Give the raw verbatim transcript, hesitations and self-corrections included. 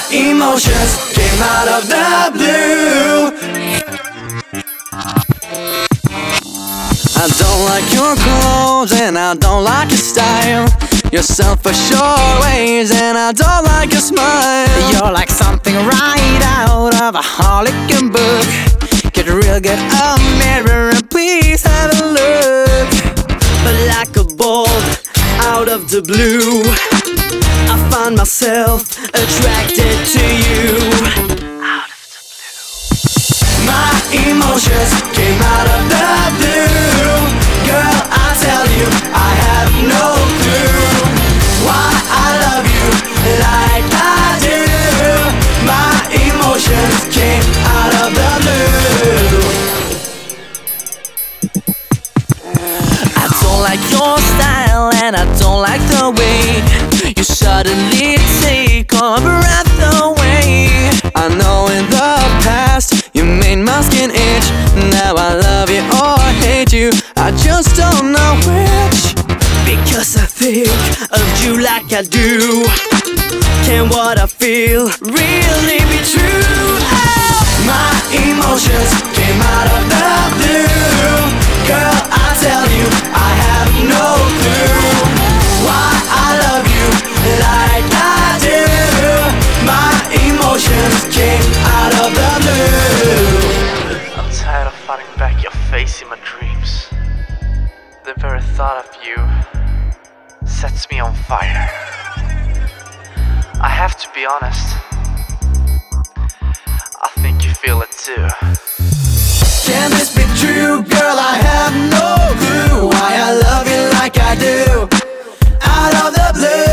emotions came out of the blue. I don't like your clothes and I don't like your style. Your self-assured ways and I don't like your smile. You're like something right out of a Harlequin book. Get real, get a mirror and please have a look. But like a bolt out of the blue, I find myself attracted to you. Out of the blue, my emotions came out of the blue. Girl, I tell you, I have no clue why I love you like I do. My emotions came out of the blue. I don't like your style and I don't like the way you suddenly take all breath away. I know in the past you made my skin itch. Now I love you or hate you, I just don't know which. Because I think of you like I do. Can what I feel really be true? Oh! My emotions came out of the blue. Girl, I tell you, I have no clue why I love you like I do. My emotions came out of the blue. I'm tired of fighting back your face in my dreams. The very thought of you sets me on fire. I have to be honest, I think you feel it too. Can this be true? Girl, I have no clue why I love you like I do. Out of the blue.